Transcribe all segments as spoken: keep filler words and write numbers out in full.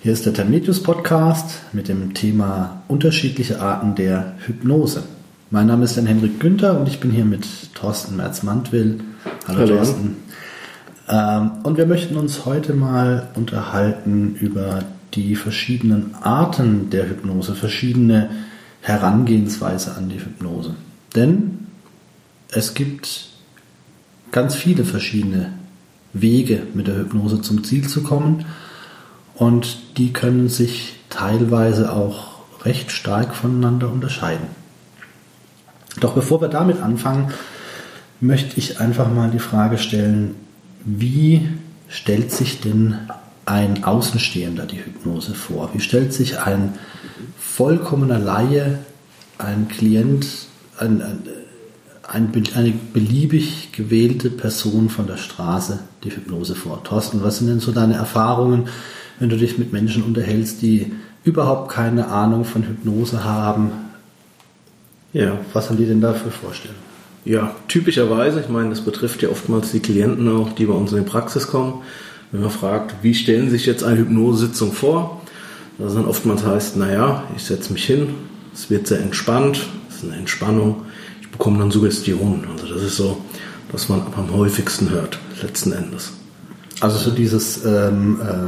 Hier ist der Termitius Podcast mit dem Thema unterschiedliche Arten der Hypnose. Mein Name ist Jan-Henrik Günther und ich bin hier mit Thorsten Merz-Mantwill. Hallo, Hallo Thorsten. Ähm, und wir möchten uns heute mal unterhalten über die verschiedenen Arten der Hypnose, verschiedene Herangehensweise an die Hypnose. Denn es gibt ganz viele verschiedene Wege, mit der Hypnose zum Ziel zu kommen. Und die können sich teilweise auch recht stark voneinander unterscheiden. Doch bevor wir damit anfangen, möchte ich einfach mal die Frage stellen, wie stellt sich denn ein Außenstehender die Hypnose vor? Wie stellt sich ein vollkommener Laie, ein Klient, ein, ein, ein, eine beliebig gewählte Person von der Straße die Hypnose vor? Thorsten, was sind denn so deine Erfahrungen, wenn du dich mit Menschen unterhältst, die überhaupt keine Ahnung von Hypnose haben? Ja, was haben die denn da für Vorstellungen? Ja, typischerweise, ich meine, das betrifft ja oftmals die Klienten auch, die bei uns in die Praxis kommen. Wenn man fragt, wie stellen Sie sich jetzt eine Hypnosesitzung vor? Das dann oftmals heißt, naja, ich setze mich hin, es wird sehr entspannt, es ist eine Entspannung, ich bekomme dann Suggestionen. Also das ist so, was man am häufigsten hört, letzten Endes. Also so dieses ähm, äh,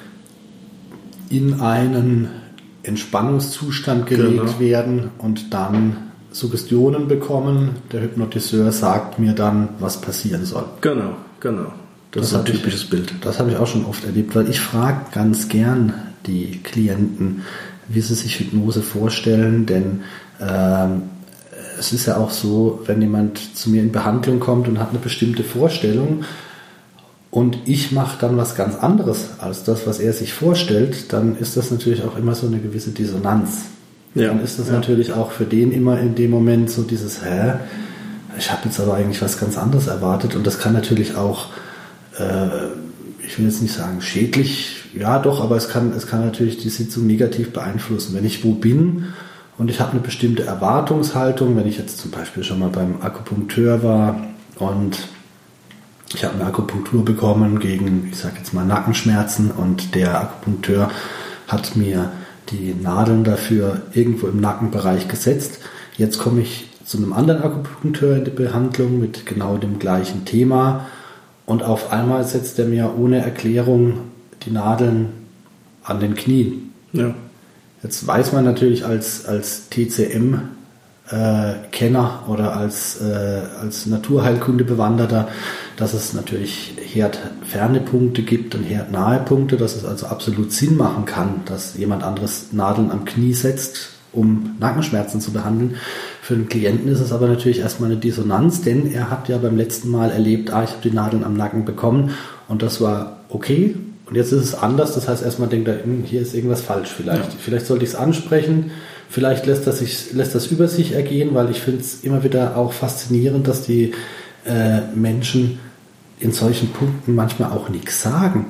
in einen Entspannungszustand gelegt genau. werden und dann Suggestionen bekommen. Der Hypnotiseur sagt mir dann, was passieren soll. Genau, genau. Das, das ist ein typisches ich, Bild. Das habe ich auch schon oft erlebt, weil ich frage ganz gern die Klienten, wie sie sich Hypnose vorstellen, denn ähm, es ist ja auch so, wenn jemand zu mir in Behandlung kommt und hat eine bestimmte Vorstellung, und ich mache dann was ganz anderes als das, was er sich vorstellt, dann ist das natürlich auch immer so eine gewisse Dissonanz. Ja, dann ist das ja. natürlich auch für den immer in dem Moment so dieses, hä, ich habe jetzt aber eigentlich was ganz anderes erwartet. Und das kann natürlich auch, äh, ich will jetzt nicht sagen schädlich, ja doch, aber es kann, es kann natürlich die Sitzung negativ beeinflussen. Wenn ich wo bin und ich habe eine bestimmte Erwartungshaltung, wenn ich jetzt zum Beispiel schon mal beim Akupunkteur war und ich habe eine Akupunktur bekommen gegen, ich sage jetzt mal, Nackenschmerzen, und der Akupunkteur hat mir die Nadeln dafür irgendwo im Nackenbereich gesetzt. Jetzt komme ich zu einem anderen Akupunkteur in die Behandlung mit genau dem gleichen Thema, und auf einmal setzt er mir ohne Erklärung die Nadeln an den Knien. Ja. Jetzt weiß man natürlich als, als T C M Äh, Kenner oder als, äh, als Naturheilkunde-Bewanderter, dass es natürlich herdferne Punkte gibt und herdnahe Punkte, dass es also absolut Sinn machen kann, dass jemand anderes Nadeln am Knie setzt, um Nackenschmerzen zu behandeln. Für den Klienten ist es aber natürlich erstmal eine Dissonanz, denn er hat ja beim letzten Mal erlebt, ah, ich habe die Nadeln am Nacken bekommen und das war okay, und jetzt ist es anders. Das heißt, erstmal denkt er, hier ist irgendwas falsch vielleicht. Ja. Vielleicht sollte ich es ansprechen. Vielleicht lässt das, sich, lässt das über sich ergehen, weil ich finde es immer wieder auch faszinierend, dass die äh, Menschen in solchen Punkten manchmal auch nichts sagen,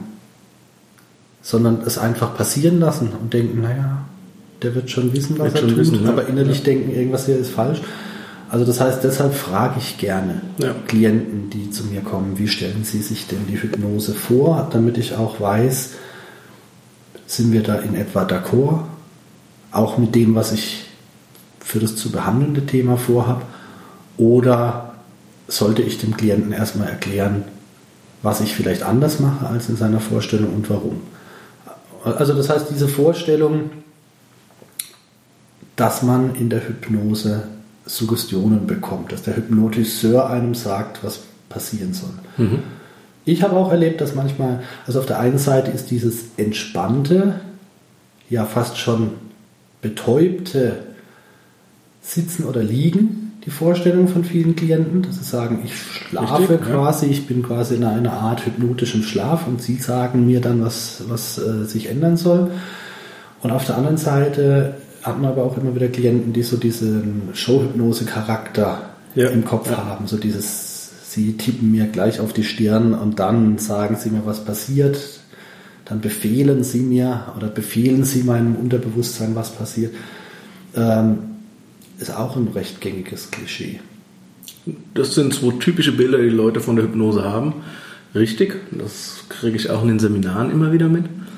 sondern es einfach passieren lassen und denken, naja, der wird schon wissen, was wird er tut, wissen, aber ja. innerlich ja. denken, irgendwas hier ist falsch. Also das heißt, deshalb frage ich gerne ja. Klienten, die zu mir kommen, wie stellen sie sich denn die Hypnose vor, damit ich auch weiß, sind wir da in etwa d'accord, auch mit dem, was ich für das zu behandelnde Thema vorhabe, oder sollte ich dem Klienten erstmal erklären, was ich vielleicht anders mache als in seiner Vorstellung und warum. Also das heißt, diese Vorstellung, dass man in der Hypnose Suggestionen bekommt, dass der Hypnotiseur einem sagt, was passieren soll. Mhm. Ich habe auch erlebt, dass manchmal, also auf der einen Seite ist dieses entspannte, ja fast schon betäubte Sitzen oder Liegen die Vorstellung von vielen Klienten, dass sie sagen, ich schlafe Richtig, quasi, ja. ich bin quasi in einer Art hypnotischem Schlaf, und sie sagen mir dann, was, was äh, sich ändern soll. Und auf der anderen Seite hat man aber auch immer wieder Klienten, die so diesen Showhypnose-Charakter ja. im Kopf ja. haben, so dieses, sie tippen mir gleich auf die Stirn und dann sagen sie mir, was passiert. Dann befehlen sie mir oder befehlen sie meinem Unterbewusstsein, was passiert. Ähm, ist auch ein recht gängiges Klischee. Das sind zwei typische Bilder, die Leute von der Hypnose haben. Richtig, das kriege ich auch in den Seminaren immer wieder mit.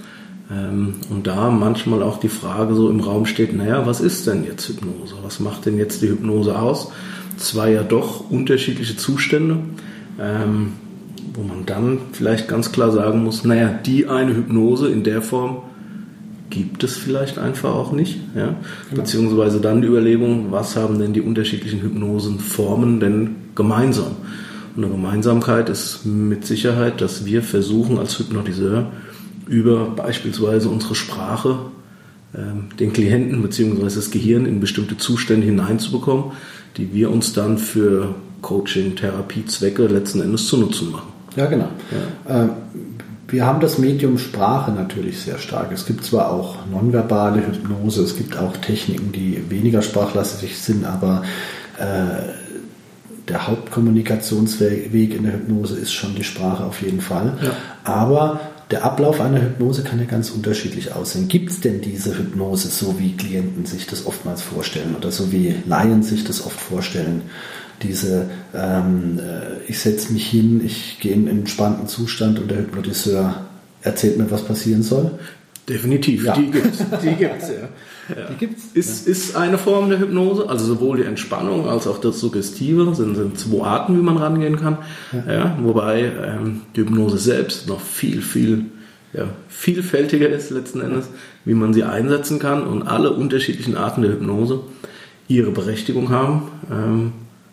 Ähm, und da manchmal auch die Frage so im Raum steht, naja, was ist denn jetzt Hypnose? Was macht denn jetzt die Hypnose aus? Zwei ja doch unterschiedliche Zustände, ähm, wo man dann vielleicht ganz klar sagen muss, naja, die eine Hypnose in der Form gibt es vielleicht einfach auch nicht. Ja? Genau. Beziehungsweise dann die Überlegung, was haben denn die unterschiedlichen Hypnosenformen denn gemeinsam? Und eine Gemeinsamkeit ist mit Sicherheit, dass wir versuchen als Hypnotiseur über beispielsweise unsere Sprache ähm, den Klienten bzw. das Gehirn in bestimmte Zustände hineinzubekommen, die wir uns dann für Coaching, Therapiezwecke letzten Endes zu nutzen machen. Ja, genau. Ja. Ähm, Wir haben das Medium Sprache natürlich sehr stark. Es gibt zwar auch nonverbale Hypnose, es gibt auch Techniken, die weniger sprachlastig sind, aber äh, der Hauptkommunikationsweg in der Hypnose ist schon die Sprache auf jeden Fall. Ja. Aber der Ablauf einer Hypnose kann ja ganz unterschiedlich aussehen. Gibt es denn diese Hypnose, so wie Klienten sich das oftmals vorstellen oder so wie Laien sich das oft vorstellen? Diese, ähm, ich setze mich hin, ich gehe in einen entspannten Zustand und der Hypnotiseur erzählt mir, was passieren soll? Definitiv, ja. Die gibt's, die gibt's, ja. Ja. Die gibt's. Ist, ja. ist eine Form der Hypnose, also sowohl die Entspannung als auch das Suggestive, sind, sind zwei Arten, wie man rangehen kann. Ja. Ja, wobei ähm, die Hypnose selbst noch viel, viel ja, vielfältiger ist letzten Endes, wie man sie einsetzen kann und alle unterschiedlichen Arten der Hypnose ihre Berechtigung haben. Ähm,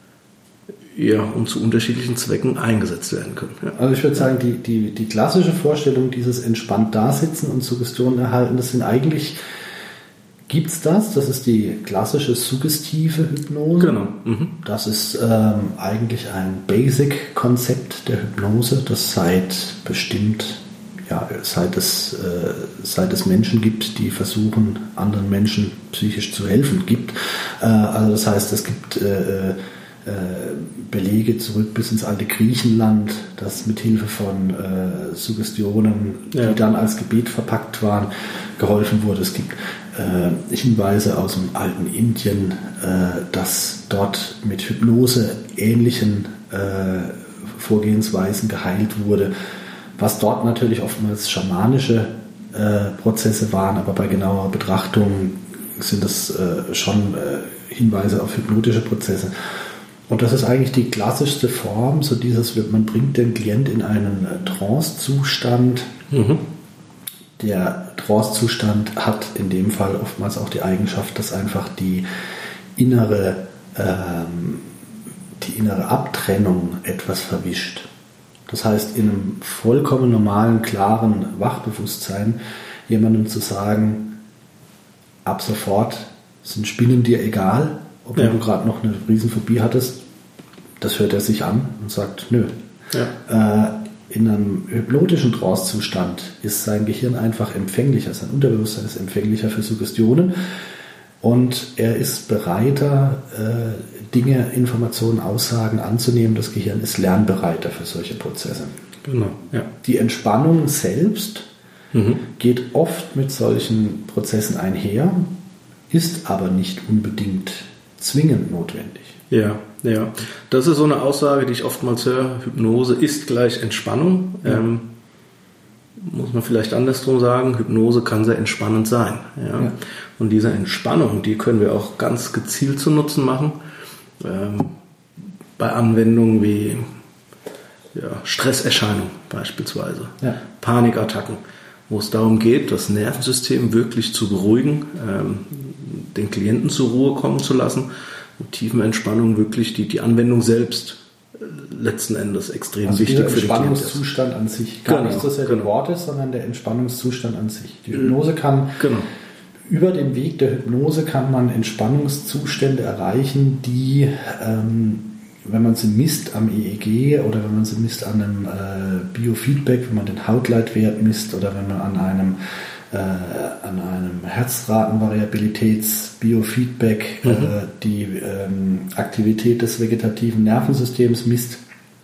ja, und zu unterschiedlichen Zwecken eingesetzt werden können. Ja. Also ich würde sagen, die, die, die klassische Vorstellung, dieses entspannt dasitzen und Suggestionen erhalten, das sind eigentlich, gibt's das? Das ist die klassische suggestive Hypnose. Genau. Mhm. Das ist ähm, eigentlich ein Basic-Konzept der Hypnose, das seit bestimmt, ja, seit es, äh, seit es Menschen gibt, die versuchen, anderen Menschen psychisch zu helfen, gibt. Äh, also das heißt, es gibt äh, Belege zurück bis ins alte Griechenland, das mit Hilfe von äh, Suggestionen, die ja. dann als Gebet verpackt waren, geholfen wurde. Es gibt äh, Hinweise aus dem alten Indien, äh, dass dort mit Hypnose ähnlichen äh, Vorgehensweisen geheilt wurde, was dort natürlich oftmals schamanische äh, Prozesse waren, aber bei genauer Betrachtung sind das äh, schon äh, Hinweise auf hypnotische Prozesse. Und das ist eigentlich die klassischste Form, so dieses, man bringt den Klient in einen Trance-Zustand. Mhm. Der Trance-Zustand hat in dem Fall oftmals auch die Eigenschaft, dass einfach die innere, ähm, die innere Abtrennung etwas verwischt. Das heißt, in einem vollkommen normalen, klaren Wachbewusstsein jemandem zu sagen, ab sofort sind Spinnen dir egal, ob ja. du gerade noch eine Riesenphobie hattest, das hört er sich an und sagt, nö. Ja. Äh, in einem hypnotischen Trance-Zustand ist sein Gehirn einfach empfänglicher, sein Unterbewusstsein ist empfänglicher für Suggestionen und er ist bereiter, äh, Dinge, Informationen, Aussagen anzunehmen. Das Gehirn ist lernbereiter für solche Prozesse. Genau. Ja. Die Entspannung selbst mhm. geht oft mit solchen Prozessen einher, ist aber nicht unbedingt zwingend notwendig. Ja, ja. Das ist so eine Aussage, die ich oftmals höre. Hypnose ist gleich Entspannung. Ja. Ähm, muss man vielleicht andersrum sagen. Hypnose kann sehr entspannend sein. Ja? Ja. Und diese Entspannung, die können wir auch ganz gezielt zu Nutzen machen. Ähm, bei Anwendungen wie ja, Stresserscheinungen beispielsweise, ja. Panikattacken, wo es darum geht, das Nervensystem wirklich zu beruhigen, ähm, den Klienten zur Ruhe kommen zu lassen und Tiefenentspannung wirklich die, die Anwendung selbst äh, letzten Endes extrem also wichtig für den Klienten ist. Der Entspannungszustand an sich, gar genau, nicht so sehr genau. die Worte, sondern der Entspannungszustand an sich. Die Hypnose kann, genau. über den Weg der Hypnose kann man Entspannungszustände erreichen, die, ähm, wenn man sie misst am E E G oder wenn man sie misst an einem äh, Biofeedback, wenn man den Hautleitwert misst oder wenn man an einem an einem Herzratenvariabilitäts-Biofeedback mhm. äh, die ähm, Aktivität des vegetativen Nervensystems misst,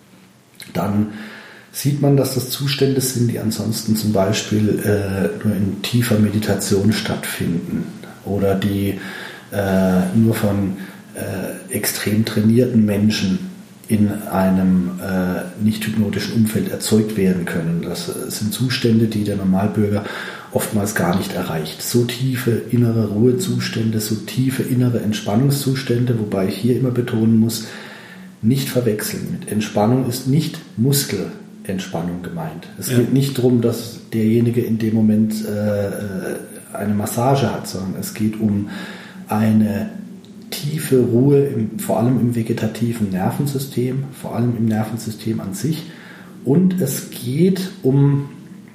dann sieht man, dass das Zustände sind, die ansonsten zum Beispiel äh, nur in tiefer Meditation stattfinden oder die äh, nur von äh, extrem trainierten Menschen in einem äh, nicht hypnotischen Umfeld erzeugt werden können. Das sind Zustände, die der Normalbürger oftmals gar nicht erreicht. So tiefe innere Ruhezustände, so tiefe innere Entspannungszustände, wobei ich hier immer betonen muss, nicht verwechseln. Mit Entspannung ist nicht Muskelentspannung gemeint. Es ja. geht nicht darum, dass derjenige in dem Moment äh, eine Massage hat, sondern es geht um eine tiefe Ruhe, im, vor allem im vegetativen Nervensystem, vor allem im Nervensystem an sich. Und es geht um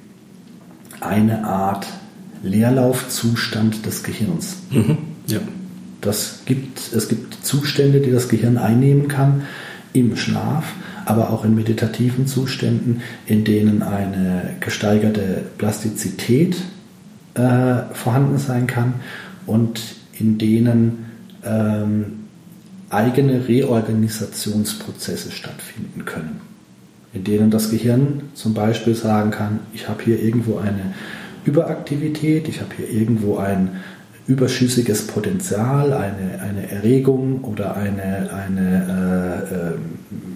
eine Art Leerlaufzustand des Gehirns. Mhm. Ja. Das gibt, es gibt Zustände, die das Gehirn einnehmen kann im Schlaf, aber auch in meditativen Zuständen, in denen eine gesteigerte Plastizität äh, vorhanden sein kann und in denen ähm, eigene Reorganisationsprozesse stattfinden können, in denen das Gehirn zum Beispiel sagen kann, ich habe hier irgendwo eine Überaktivität, ich habe hier irgendwo ein überschüssiges Potenzial, eine, eine Erregung oder eine, eine, äh, äh,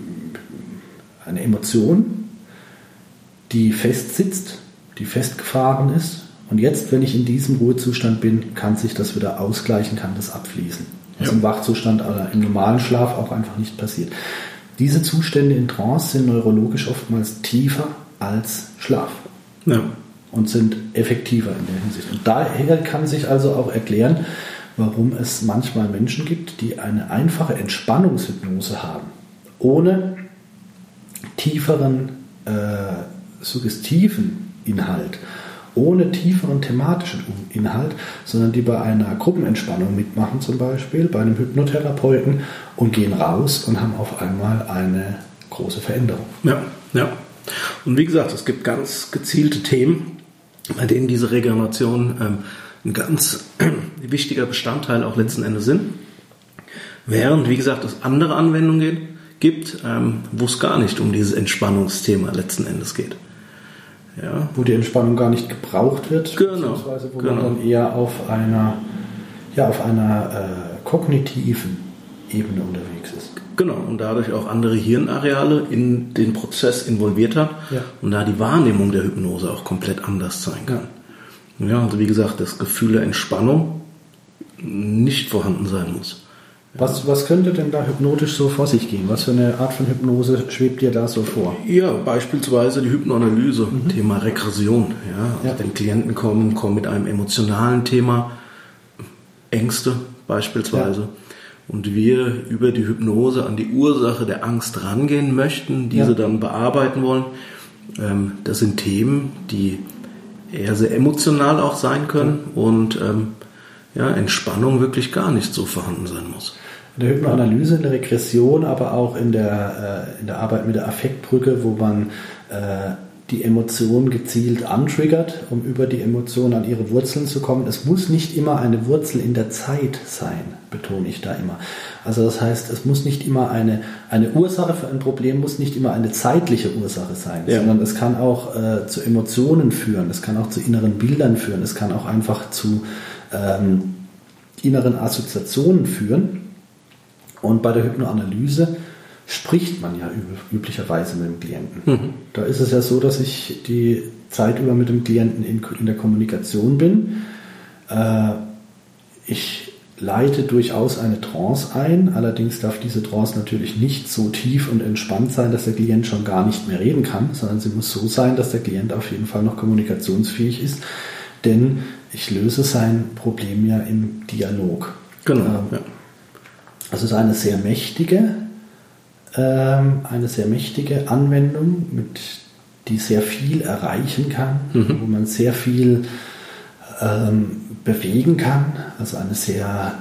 eine Emotion, die festsitzt, die festgefahren ist. Und jetzt, wenn ich in diesem Ruhezustand bin, kann sich das wieder ausgleichen, kann das abfließen. Was ja. im Wachzustand oder im normalen Schlaf auch einfach nicht passiert. Diese Zustände in Trance sind neurologisch oftmals tiefer als Schlaf. Ja. Und sind effektiver in der Hinsicht. Und daher kann sich also auch erklären, warum es manchmal Menschen gibt, die eine einfache Entspannungshypnose haben, ohne tieferen äh, suggestiven Inhalt, ohne tieferen thematischen Inhalt, sondern die bei einer Gruppenentspannung mitmachen zum Beispiel, bei einem Hypnotherapeuten und gehen raus und haben auf einmal eine große Veränderung. Ja, ja. Und wie gesagt, es gibt ganz gezielte Themen, bei denen diese Regeneration ähm, ein ganz wichtiger Bestandteil auch letzten Endes sind. Während, wie gesagt, es andere Anwendungen geht, gibt, ähm, wo es gar nicht um dieses Entspannungsthema letzten Endes geht. Ja. Wo die Entspannung gar nicht gebraucht wird, genau. beziehungsweise wo genau. man dann eher auf einer, ja, auf einer äh, kognitiven Ebene unterwegs ist. Genau, und dadurch auch andere Hirnareale in den Prozess involviert hat ja. und da die Wahrnehmung der Hypnose auch komplett anders sein kann. Ja. ja, also wie gesagt, das Gefühl der Entspannung nicht vorhanden sein muss. Ja. Was, was könnte denn da hypnotisch so vor sich gehen? Was für eine Art von Hypnose schwebt dir da so vor? Ja, beispielsweise die Hypnoanalyse, mhm. Thema Regression. Ja, also ja. Wenn Klienten kommen, kommen mit einem emotionalen Thema, Ängste beispielsweise. Ja. Und wir über die Hypnose an die Ursache der Angst rangehen möchten, diese ja. dann bearbeiten wollen. Ähm, das sind Themen, die eher sehr emotional auch sein können ja. und ähm, ja, Entspannung wirklich gar nicht so vorhanden sein muss. In der Hypnoanalyse, in der Regression, aber auch in der, äh, in der Arbeit mit der Affektbrücke, wo man äh, die Emotion gezielt antriggert, um über die Emotion an ihre Wurzeln zu kommen. Es muss nicht immer eine Wurzel in der Zeit sein, betone ich da immer. Also das heißt, es muss nicht immer eine, eine Ursache für ein Problem, muss nicht immer eine zeitliche Ursache sein, ja. sondern es kann auch äh, zu Emotionen führen, es kann auch zu inneren Bildern führen, es kann auch einfach zu ähm, inneren Assoziationen führen. Und bei der Hypnoanalyse spricht man ja üblicherweise mit dem Klienten. Mhm. Da ist es ja so, dass ich die Zeit über mit dem Klienten in, in der Kommunikation bin. Äh, ich leite durchaus eine Trance ein, allerdings darf diese Trance natürlich nicht so tief und entspannt sein, dass der Klient schon gar nicht mehr reden kann, sondern sie muss so sein, dass der Klient auf jeden Fall noch kommunikationsfähig ist, denn ich löse sein Problem ja im Dialog. Genau. Äh, ja. Das ist eine sehr mächtige eine sehr mächtige Anwendung, mit, die sehr viel erreichen kann, mhm. wo man sehr viel ähm, bewegen kann, also eine sehr,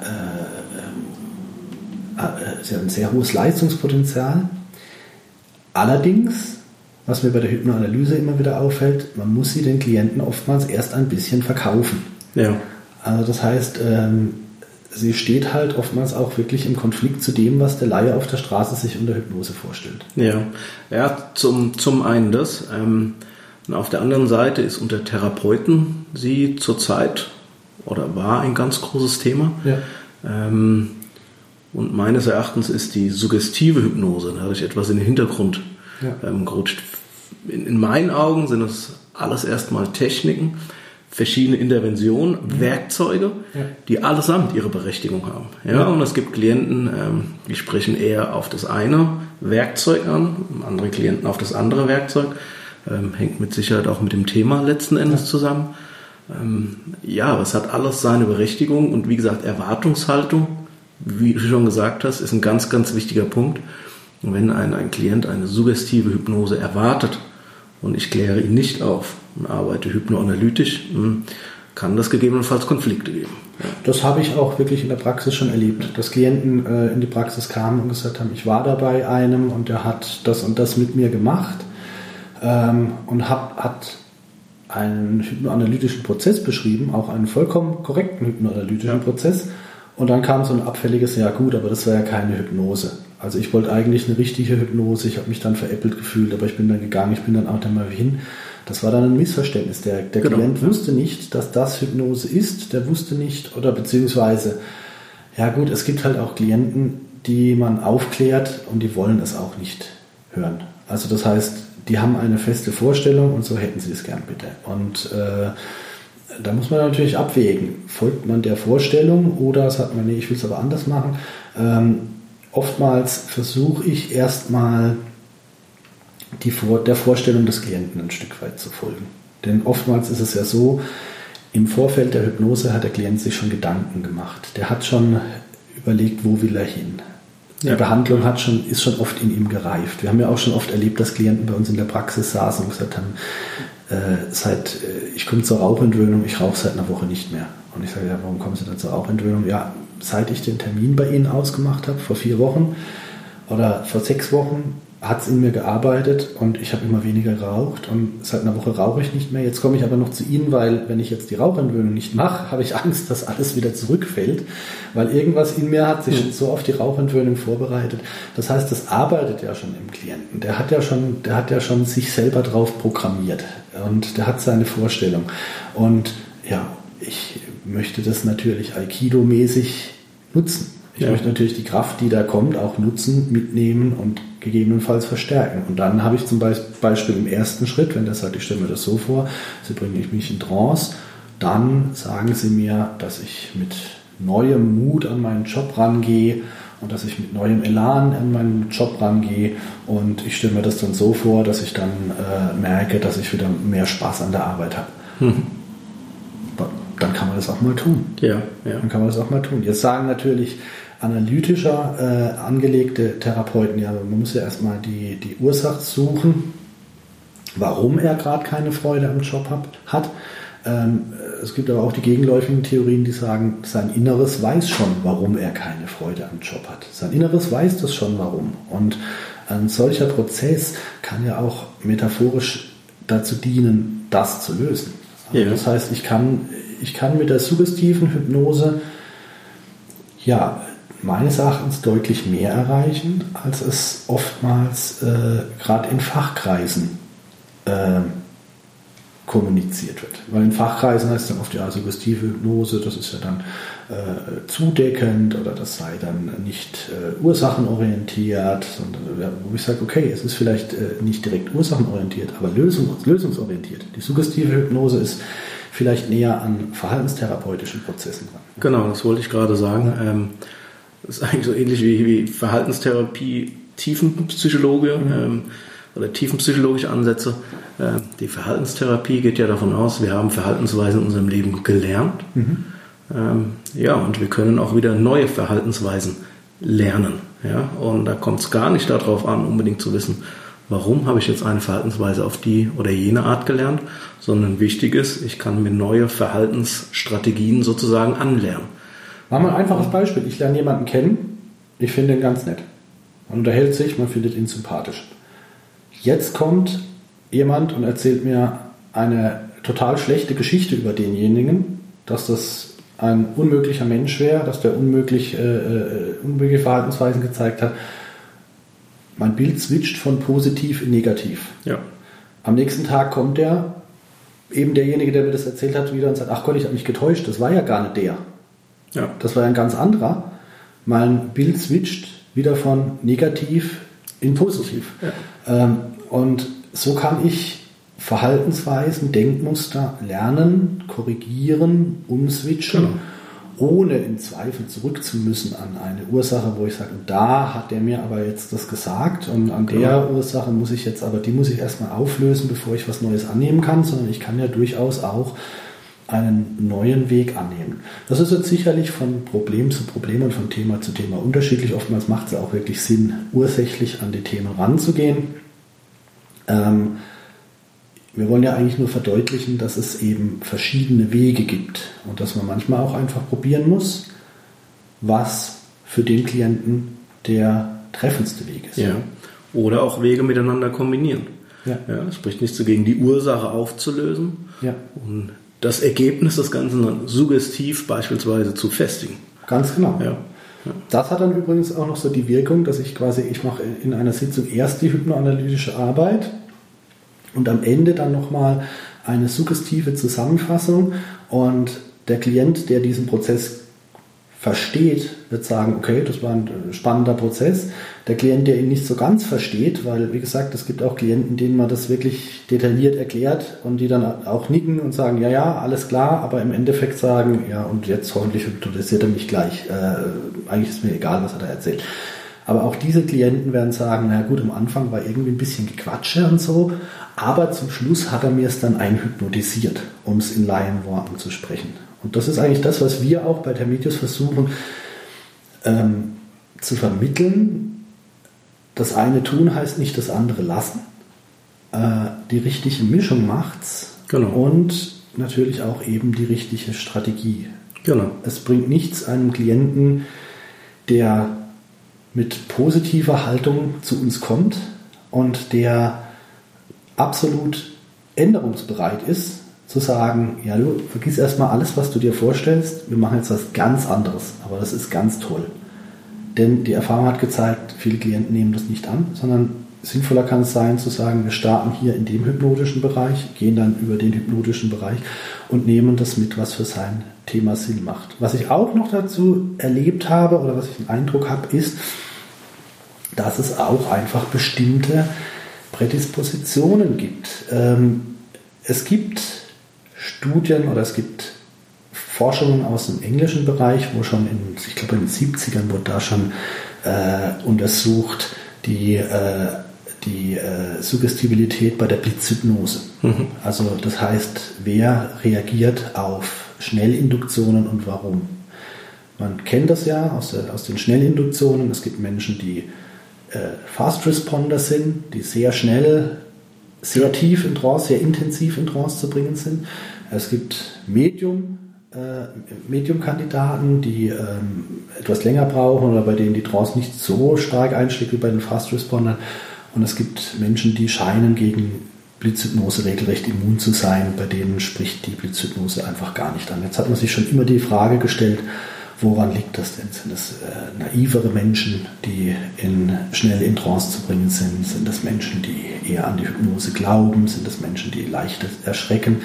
äh, äh, ein sehr hohes Leistungspotenzial. Allerdings, was mir bei der Hypnoanalyse immer wieder auffällt, man muss sie den Klienten oftmals erst ein bisschen verkaufen. Ja. Also das heißt, ähm, sie steht halt oftmals auch wirklich im Konflikt zu dem, was der Laie auf der Straße sich unter Hypnose vorstellt. Ja, ja zum, zum einen das. Ähm, und auf der anderen Seite ist unter Therapeuten sie zurzeit oder war ein ganz großes Thema. Ja. Ähm, und meines Erachtens ist die suggestive Hypnose dadurch etwas in den Hintergrund ja. ähm, gerutscht. In, in meinen Augen sind es alles erstmal Techniken, verschiedene Interventionen, mhm. Werkzeuge, ja. die allesamt ihre Berechtigung haben. Ja, ja. Und es gibt Klienten, ähm, die sprechen eher auf das eine Werkzeug an, andere Klienten auf das andere Werkzeug. Ähm, hängt mit Sicherheit auch mit dem Thema letzten Endes ja. zusammen. Ähm, ja, aber es hat alles seine Berechtigung und wie gesagt, Erwartungshaltung, wie du schon gesagt hast, ist ein ganz, ganz wichtiger Punkt. Und wenn ein, ein Klient eine suggestive Hypnose erwartet und ich kläre ihn nicht auf und arbeite hypnoanalytisch, kann das gegebenenfalls Konflikte geben. Ja. Das habe ich auch wirklich in der Praxis schon erlebt, dass Klienten äh, in die Praxis kamen und gesagt haben, ich war da bei einem und der hat das und das mit mir gemacht ähm, und hab, hat einen hypnoanalytischen Prozess beschrieben, auch einen vollkommen korrekten hypnoanalytischen ja. Prozess. Und dann kam so ein abfälliges, ja gut, aber das war ja keine Hypnose. Also ich wollte eigentlich eine richtige Hypnose, ich habe mich dann veräppelt gefühlt, aber ich bin dann gegangen, ich bin dann auch da mal hin. Das war dann ein Missverständnis. Der, der genau. Klient wusste nicht, dass das Hypnose ist, der wusste nicht, oder beziehungsweise, ja gut, es gibt halt auch Klienten, die man aufklärt und die wollen es auch nicht hören. Also das heißt, die haben eine feste Vorstellung und so hätten sie es gern bitte. Und äh, da muss man natürlich abwägen. Folgt man der Vorstellung oder sagt man, nee, ich will es aber anders machen. Ähm, oftmals versuche ich erstmal die Vor- der Vorstellung des Klienten ein Stück weit zu folgen. Denn oftmals ist es ja so, im Vorfeld der Hypnose hat der Klient sich schon Gedanken gemacht. Der hat schon überlegt, wo will er hin. Die ja. Behandlung hat schon, ist schon oft in ihm gereift. Wir haben ja auch schon oft erlebt, dass Klienten bei uns in der Praxis saßen und gesagt haben, äh, seit, äh, ich komme zur Rauchentwöhnung, ich rauche seit einer Woche nicht mehr. Und ich sage, ja, warum kommen Sie dann zur Rauchentwöhnung? Ja, seit ich den Termin bei Ihnen ausgemacht habe, vor vier Wochen oder vor sechs Wochen, hat es in mir gearbeitet und ich habe immer weniger geraucht und seit einer Woche rauche ich nicht mehr. Jetzt komme ich aber noch zu Ihnen, weil wenn ich jetzt die Rauchentwöhnung nicht mache, habe ich Angst, dass alles wieder zurückfällt, weil irgendwas in mir hat sich mhm. so auf die Rauchentwöhnung vorbereitet. Das heißt, das arbeitet ja schon im Klienten. Der hat ja schon, der hat ja schon sich selber drauf programmiert und der hat seine Vorstellung. Und ja, ich möchte das natürlich Aikido-mäßig nutzen. Ich ja. möchte natürlich die Kraft, die da kommt, auch nutzen, mitnehmen und gegebenenfalls verstärken. Und dann habe ich zum Beispiel im ersten Schritt, wenn das halt, ich stelle mir das so vor, Sie bringen mich in Trance, dann sagen Sie mir, dass ich mit neuem Mut an meinen Job rangehe und dass ich mit neuem Elan an meinen Job rangehe. Und ich stelle mir das dann so vor, dass ich dann äh, merke, dass ich wieder mehr Spaß an der Arbeit habe. Hm. Dann kann man das auch mal tun. Ja, ja. Dann kann man das auch mal tun. Jetzt sagen natürlich analytischer äh, angelegte Therapeuten, ja, man muss ja erstmal die, die Ursache suchen, warum er gerade keine Freude am Job hab, hat. Ähm, es gibt aber auch die gegenläufigen Theorien, die sagen, sein Inneres weiß schon, warum er keine Freude am Job hat. Sein Inneres weiß das schon, warum. Und ein solcher Prozess kann ja auch metaphorisch dazu dienen, das zu lösen. Also ja. Das heißt, ich kann, ich kann mit der suggestiven Hypnose ja, meines Erachtens deutlich mehr erreichen, als es oftmals äh, gerade in Fachkreisen äh, kommuniziert wird. Weil in Fachkreisen heißt es dann oft, ja, suggestive Hypnose, das ist ja dann äh, zudeckend oder das sei dann nicht äh, ursachenorientiert, sondern ja, wo ich sage, okay, es ist vielleicht äh, nicht direkt ursachenorientiert, aber lösung, lösungsorientiert. Die suggestive Hypnose ist vielleicht näher an verhaltenstherapeutischen Prozessen dran. Genau, das wollte ich gerade sagen. Ja. Ähm, das ist eigentlich so ähnlich wie, wie Verhaltenstherapie, Tiefenpsychologe mhm. ähm, oder tiefenpsychologische Ansätze. Äh, die Verhaltenstherapie geht ja davon aus, wir haben Verhaltensweisen in unserem Leben gelernt. Mhm. Ähm, ja, und wir können auch wieder neue Verhaltensweisen lernen. Ja? Und da kommt es gar nicht darauf an, unbedingt zu wissen, warum habe ich jetzt eine Verhaltensweise auf die oder jene Art gelernt, sondern wichtig ist, ich kann mir neue Verhaltensstrategien sozusagen anlernen. Machen wir ein einfaches Beispiel. Ich lerne jemanden kennen, ich finde ihn ganz nett. Man unterhält sich, man findet ihn sympathisch. Jetzt kommt jemand und erzählt mir eine total schlechte Geschichte über denjenigen, dass das ein unmöglicher Mensch wäre, dass der unmöglich, äh, unmögliche Verhaltensweisen gezeigt hat. Mein Bild switcht von positiv in negativ. Ja. Am nächsten Tag kommt der, eben derjenige, der mir das erzählt hat, wieder und sagt, ach Gott, ich habe mich getäuscht, das war ja gar nicht der. Ja. Das war ja ein ganz anderer. Mein Bild switcht wieder von negativ in positiv. Ja. Ähm, und so kann ich Verhaltensweisen, Denkmuster lernen, korrigieren, umswitchen, genau. ohne im Zweifel zurück zu müssen an eine Ursache, wo ich sage, da hat der mir aber jetzt das gesagt und an genau. der Ursache muss ich jetzt, aber die muss ich erstmal auflösen, bevor ich was Neues annehmen kann, sondern ich kann ja durchaus auch einen neuen Weg annehmen. Das ist jetzt sicherlich von Problem zu Problem und von Thema zu Thema unterschiedlich. Oftmals macht es auch wirklich Sinn, ursächlich an die Themen ranzugehen. Ähm, Wir wollen ja eigentlich nur verdeutlichen, dass es eben verschiedene Wege gibt und dass man manchmal auch einfach probieren muss, was für den Klienten der treffendste Weg ist. Ja. Oder auch Wege miteinander kombinieren. Ja. Ja, es spricht nichts dagegen, die Ursache aufzulösen ja. und das Ergebnis des Ganzen dann suggestiv beispielsweise zu festigen. Ganz genau. Ja. Ja. Das hat dann übrigens auch noch so die Wirkung, dass ich quasi, ich mache in einer Sitzung erst die hypnoanalytische Arbeit und am Ende dann nochmal eine suggestive Zusammenfassung und der Klient, der diesen Prozess versteht, wird sagen, okay, das war ein spannender Prozess. Der Klient, der ihn nicht so ganz versteht, weil, wie gesagt, es gibt auch Klienten, denen man das wirklich detailliert erklärt und die dann auch nicken und sagen, ja, ja, alles klar, aber im Endeffekt sagen, ja, und jetzt hoffentlich hypnotisiert er mich gleich. Äh, eigentlich ist mir egal, was er da erzählt. Aber auch diese Klienten werden sagen, na gut, am Anfang war irgendwie ein bisschen Gequatsche und so, aber zum Schluss hat er mir es dann einhypnotisiert, um es in Laienworten zu sprechen. Und das ist eigentlich das, was wir auch bei Termitius versuchen ähm, zu vermitteln. Das eine tun heißt nicht das andere lassen. Äh, die richtige Mischung macht's. Genau. Und natürlich auch eben die richtige Strategie. Genau. Es bringt nichts einem Klienten, der mit positiver Haltung zu uns kommt und der absolut änderungsbereit ist, zu sagen, ja, du vergiss erstmal alles, was du dir vorstellst, wir machen jetzt was ganz anderes, aber das ist ganz toll. Denn die Erfahrung hat gezeigt, viele Klienten nehmen das nicht an, sondern sinnvoller kann es sein, zu sagen, wir starten hier in dem hypnotischen Bereich, gehen dann über den hypnotischen Bereich und nehmen das mit, was für sein Thema Sinn macht. Was ich auch noch dazu erlebt habe oder was ich den Eindruck habe, ist, dass es auch einfach bestimmte Prädispositionen gibt. Ähm, es gibt Studien oder es gibt Forschungen aus dem englischen Bereich, wo schon in, ich glaube in den siebzigern wurde da schon äh, untersucht, die, äh, die äh, Suggestibilität bei der Blitzhypnose. Mhm. Also das heißt, wer reagiert auf Schnellinduktionen und warum? Man kennt das ja aus, der, aus den Schnellinduktionen. Es gibt Menschen, die äh, Fast Responder sind, die sehr schnell, sehr tief in Trance, sehr intensiv in Trance zu bringen sind. Es gibt Medium, äh, Medium-Kandidaten, die ähm, etwas länger brauchen oder bei denen die Trance nicht so stark einschlägt wie bei den Fast Respondern. Und es gibt Menschen, die scheinen gegen Blitzhypnose regelrecht immun zu sein, bei denen spricht die Blitzhypnose einfach gar nicht an. Jetzt hat man sich schon immer die Frage gestellt, woran liegt das denn? Sind das äh, naivere Menschen, die in, schnell in Trance zu bringen sind? Sind das Menschen, die eher an die Hypnose glauben? Sind das Menschen, die leicht erschrecken?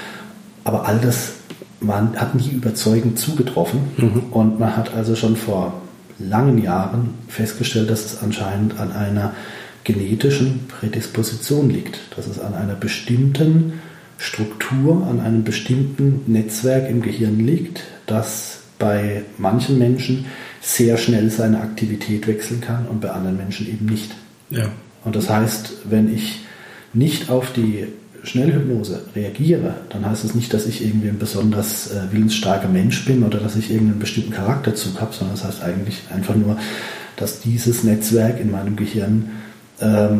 Aber all das man hat nie überzeugend zugetroffen. Mhm. Und man hat also schon vor langen Jahren festgestellt, dass es anscheinend an einer genetischen Prädisposition liegt. Dass es an einer bestimmten Struktur, an einem bestimmten Netzwerk im Gehirn liegt, das bei manchen Menschen sehr schnell seine Aktivität wechseln kann und bei anderen Menschen eben nicht. Ja. Und das heißt, wenn ich nicht auf die Schnellhypnose reagiere, dann heißt es nicht, dass ich irgendwie ein besonders äh, willensstarker Mensch bin oder dass ich irgendeinen bestimmten Charakterzug habe, sondern das heißt eigentlich einfach nur, dass dieses Netzwerk in meinem Gehirn ähm,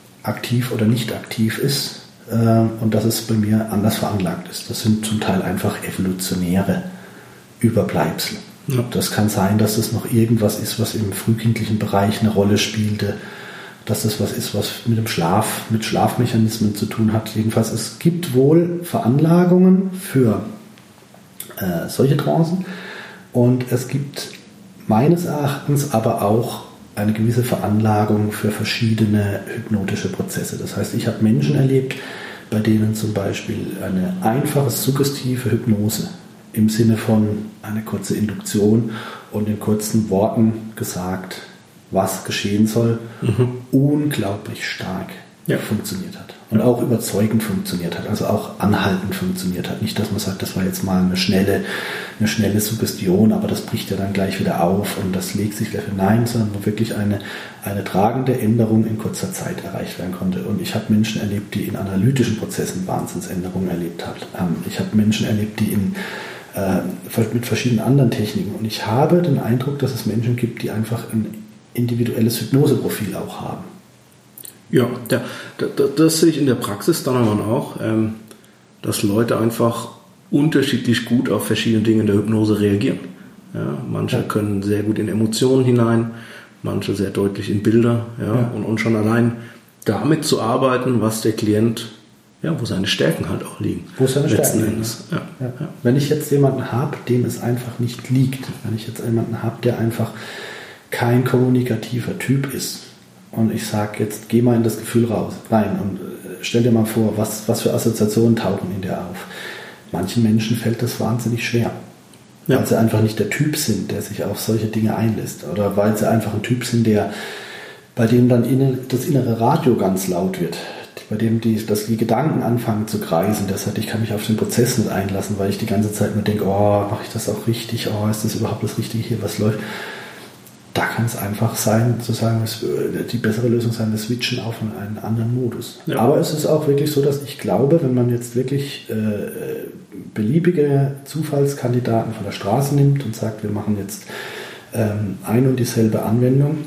aktiv oder nicht aktiv ist äh, und dass es bei mir anders veranlagt ist. Das sind zum Teil einfach evolutionäre Überbleibsel. Ja. Das kann sein, dass es noch irgendwas ist, was im frühkindlichen Bereich eine Rolle spielte, dass das was ist, was mit dem Schlaf, mit Schlafmechanismen zu tun hat. Jedenfalls, es gibt wohl Veranlagungen für äh, solche Trancen und es gibt meines Erachtens aber auch eine gewisse Veranlagung für verschiedene hypnotische Prozesse. Das heißt, ich habe Menschen erlebt, bei denen zum Beispiel eine einfache suggestive Hypnose im Sinne von eine kurze Induktion und in kurzen Worten gesagt, was geschehen soll, mhm. unglaublich stark ja. funktioniert hat. und auch überzeugend funktioniert hat, also auch anhaltend funktioniert hat. Nicht, dass man sagt, das war jetzt mal eine schnelle, eine schnelle Suggestion, aber das bricht ja dann gleich wieder auf und das legt sich wieder hinein, sondern wo wirklich eine, eine tragende Änderung in kurzer Zeit erreicht werden konnte. Und ich habe Menschen erlebt, die in analytischen Prozessen Wahnsinnsänderungen erlebt haben. Ich habe Menschen erlebt, die in, äh, mit verschiedenen anderen Techniken, und ich habe den Eindruck, dass es Menschen gibt, die einfach ein individuelles Hypnoseprofil auch haben. Ja, da, da, das sehe ich in der Praxis dann aber auch, ähm, dass Leute einfach unterschiedlich gut auf verschiedene Dinge in der Hypnose reagieren. Ja, manche ja. können sehr gut in Emotionen hinein, manche sehr deutlich in Bilder. Ja, ja. Und, und schon allein damit zu arbeiten, was der Klient, ja, wo seine Stärken halt auch liegen. Wo seine Stärken liegen. Ja. Ja. Ja. Wenn ich jetzt jemanden habe, dem es einfach nicht liegt, wenn ich jetzt jemanden habe, der einfach kein kommunikativer Typ ist, und ich sage jetzt, geh mal in das Gefühl raus, rein und stell dir mal vor, was, was für Assoziationen tauchen in dir auf. Manchen Menschen fällt das wahnsinnig schwer, ja. weil sie einfach nicht der Typ sind, der sich auf solche Dinge einlässt, oder weil sie einfach ein Typ sind, der, bei dem dann das innere Radio ganz laut wird, bei dem die, dass die Gedanken anfangen zu kreisen, der sagt, ich kann mich auf den Prozess nicht einlassen, weil ich die ganze Zeit nur denke, oh, mache ich das auch richtig, oh, ist das überhaupt das Richtige hier, was läuft? Da kann es einfach sein, zu sagen, die bessere Lösung sein, wir switchen auf einen anderen Modus. Ja. Aber es ist auch wirklich so, dass ich glaube, wenn man jetzt wirklich äh, beliebige Zufallskandidaten von der Straße nimmt und sagt, wir machen jetzt ähm, ein und dieselbe Anwendung,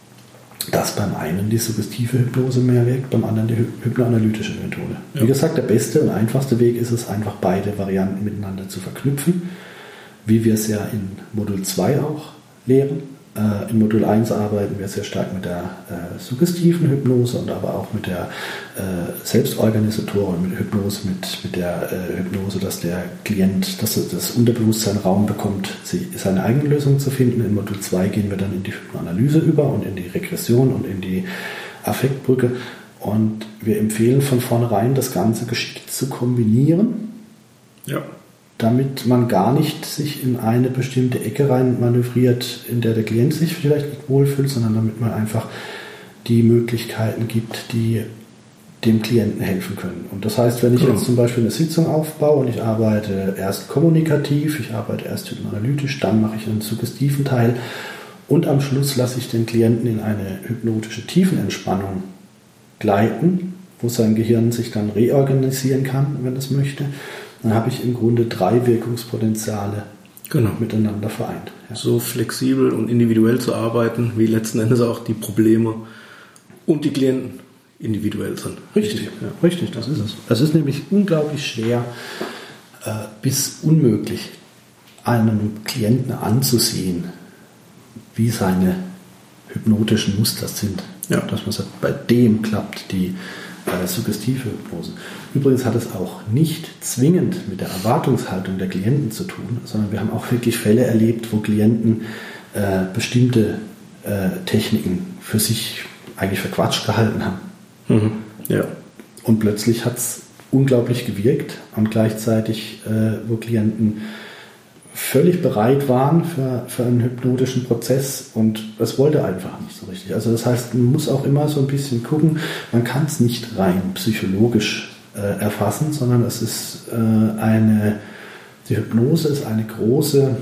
dass beim einen die suggestive Hypnose mehr wirkt, beim anderen die hypnoanalytische Methode. Ja. Wie gesagt, der beste und einfachste Weg ist es, einfach beide Varianten miteinander zu verknüpfen, wie wir es ja in Modul zwei auch lehren. In Modul eins arbeiten wir sehr stark mit der äh, suggestiven Hypnose und aber auch mit der äh, Selbstorganisatoren, mit Hypnose, mit, mit der äh, Hypnose, dass der Klient dass das Unterbewusstsein Raum bekommt, sie, seine eigene Lösung zu finden. In Modul zwei gehen wir dann in die Hypnoanalyse über und in die Regression und in die Affektbrücke. Und wir empfehlen von vornherein, das Ganze geschickt zu kombinieren. Ja. Damit man gar nicht sich in eine bestimmte Ecke rein manövriert, in der der Klient sich vielleicht nicht wohlfühlt, sondern damit man einfach die Möglichkeiten gibt, die dem Klienten helfen können. Und das heißt, wenn ich jetzt zum Beispiel eine Sitzung aufbaue und ich arbeite erst kommunikativ, ich arbeite erst hypnoanalytisch, dann mache ich einen suggestiven Teil und am Schluss lasse ich den Klienten in eine hypnotische Tiefenentspannung gleiten, wo sein Gehirn sich dann reorganisieren kann, wenn es möchte. Dann habe ich im Grunde drei Wirkungspotenziale genau. miteinander vereint. Ja. So flexibel und individuell zu arbeiten, wie letzten Endes auch die Probleme und die Klienten individuell sind. Richtig, ja. Richtig, das ist es. Es ist nämlich unglaublich schwer äh, bis unmöglich, einem Klienten anzusehen, wie seine hypnotischen Muster sind. Ja. Dass man sagt, bei dem klappt die äh, suggestive Hypnose. Übrigens hat es auch nicht zwingend mit der Erwartungshaltung der Klienten zu tun, sondern wir haben auch wirklich Fälle erlebt, wo Klienten äh, bestimmte äh, Techniken für sich eigentlich für Quatsch gehalten haben. Mhm. Ja. Und plötzlich hat es unglaublich gewirkt und gleichzeitig, äh, wo Klienten völlig bereit waren für, für einen hypnotischen Prozess und es wollte einfach nicht so richtig. Also das heißt, man muss auch immer so ein bisschen gucken, man kann es nicht rein psychologisch äh, erfassen, sondern es ist äh, eine, die Hypnose ist eine große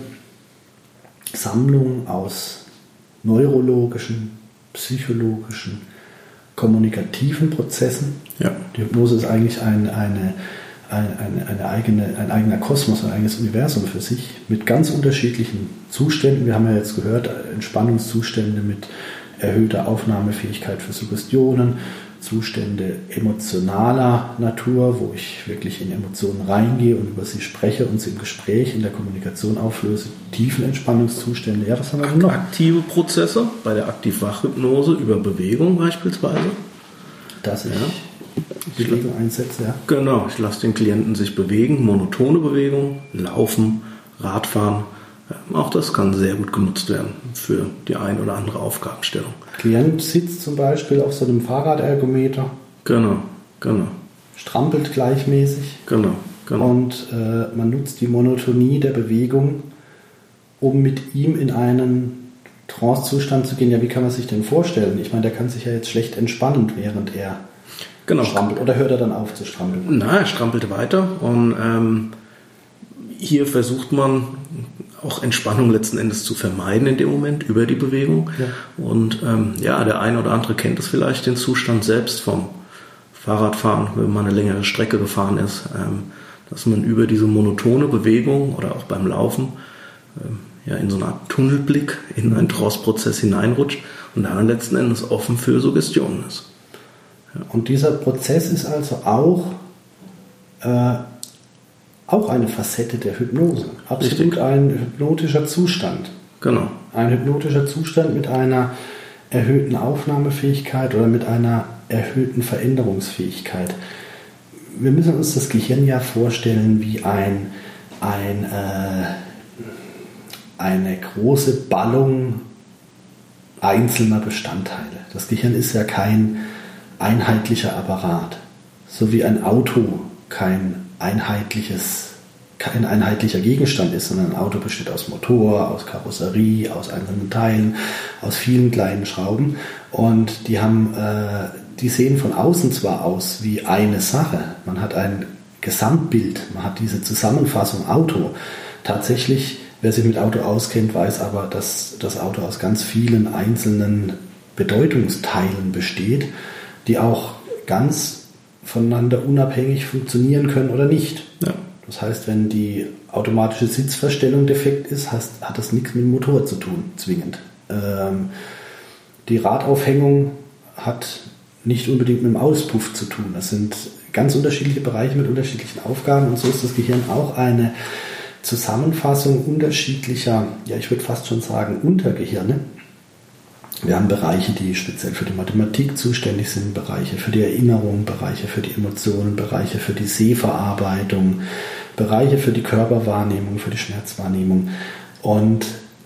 Sammlung aus neurologischen, psychologischen, kommunikativen Prozessen. Ja. Die Hypnose ist eigentlich ein, eine Eine, eine eigene, ein eigener Kosmos, ein eigenes Universum für sich mit ganz unterschiedlichen Zuständen. Wir haben ja jetzt gehört, Entspannungszustände mit erhöhter Aufnahmefähigkeit für Suggestionen, Zustände emotionaler Natur, wo ich wirklich in Emotionen reingehe und über sie spreche und sie im Gespräch, in der Kommunikation auflöse, tiefen Entspannungszustände. Ja, was haben wir denn noch? Aktive Prozesse bei der Aktivwachhypnose über Bewegung beispielsweise. Das ist ja. Bewegung einsetze, ja. Genau, ich lasse den Klienten sich bewegen, monotone Bewegung, Laufen, Radfahren. Auch das kann sehr gut genutzt werden für die ein oder andere Aufgabenstellung. Der Klient sitzt zum Beispiel auf so einem Fahrradergometer. Genau, genau. Strampelt gleichmäßig. Genau, genau. Und äh, man nutzt die Monotonie der Bewegung, um mit ihm in einen Trance-Zustand zu gehen. Ja, wie kann man sich denn vorstellen? Ich meine, der kann sich ja jetzt schlecht entspannen, während er genau. strampelt. Oder hört er dann auf zu strampeln? Na, er strampelt weiter und ähm, hier versucht man auch Entspannung letzten Endes zu vermeiden in dem Moment über die Bewegung. Ja. Und ähm, ja, der eine oder andere kennt es vielleicht, den Zustand selbst vom Fahrradfahren, wenn man eine längere Strecke gefahren ist, ähm, dass man über diese monotone Bewegung oder auch beim Laufen ähm, ja, in so eine Art Tunnelblick in einen Trance-Prozess hineinrutscht und dann letzten Endes offen für Suggestionen ist. Ja. Und dieser Prozess ist also auch äh, auch eine Facette der Hypnose. Absolut Richtig. Ein hypnotischer Zustand. Genau. Ein hypnotischer Zustand mit einer erhöhten Aufnahmefähigkeit oder mit einer erhöhten Veränderungsfähigkeit. Wir müssen uns das Gehirn ja vorstellen wie ein, ein, äh, eine große Ballung einzelner Bestandteile. Das Gehirn ist ja kein einheitlicher Apparat, so wie ein Auto kein einheitliches, kein einheitlicher Gegenstand ist, sondern ein Auto besteht aus Motor, aus Karosserie, aus einzelnen Teilen, aus vielen kleinen Schrauben und die haben, äh, die sehen von außen zwar aus wie eine Sache, man hat ein Gesamtbild, man hat diese Zusammenfassung Auto. Tatsächlich, wer sich mit Auto auskennt, weiß aber, dass das Auto aus ganz vielen einzelnen Bedeutungsteilen besteht, die auch ganz voneinander unabhängig funktionieren können oder nicht. Ja. Das heißt, wenn die automatische Sitzverstellung defekt ist, heißt, hat das nichts mit dem Motor zu tun, zwingend. Ähm, die Radaufhängung hat nicht unbedingt mit dem Auspuff zu tun. Das sind ganz unterschiedliche Bereiche mit unterschiedlichen Aufgaben und so ist das Gehirn auch eine Zusammenfassung unterschiedlicher, ja ich würde fast schon sagen, Untergehirne. Wir haben Bereiche, die speziell für die Mathematik zuständig sind, Bereiche für die Erinnerung, Bereiche für die Emotionen, Bereiche für die Sehverarbeitung, Bereiche für die Körperwahrnehmung, für die Schmerzwahrnehmung. Und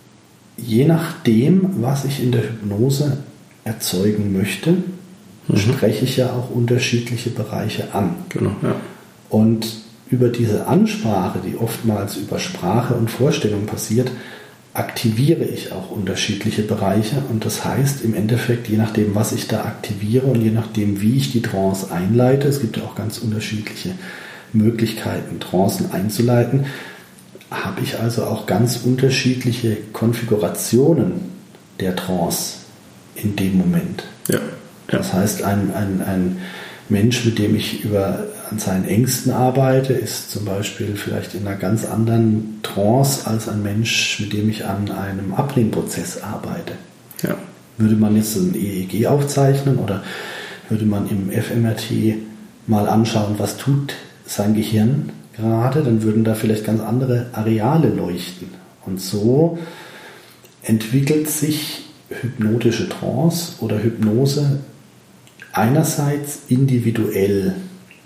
je nachdem, was ich in der Hypnose erzeugen möchte, mhm. spreche ich ja auch unterschiedliche Bereiche an. Genau, ja. Und über diese Ansprache, die oftmals über Sprache und Vorstellung passiert, aktiviere ich auch unterschiedliche Bereiche und das heißt im Endeffekt, je nachdem, was ich da aktiviere und je nachdem, wie ich die Trance einleite, es gibt ja auch ganz unterschiedliche Möglichkeiten, Trancen einzuleiten, habe ich also auch ganz unterschiedliche Konfigurationen der Trance in dem Moment. Ja. Ja. Das heißt, ein, ein, ein Mensch, mit dem ich über an seinen Ängsten arbeite, ist zum Beispiel vielleicht in einer ganz anderen Trance als ein Mensch, mit dem ich an einem Ablehnprozess arbeite. Ja. Würde man jetzt ein E E G aufzeichnen oder würde man im F M R T mal anschauen, was tut sein Gehirn gerade, dann würden da vielleicht ganz andere Areale leuchten. Und so entwickelt sich hypnotische Trance oder Hypnose einerseits individuell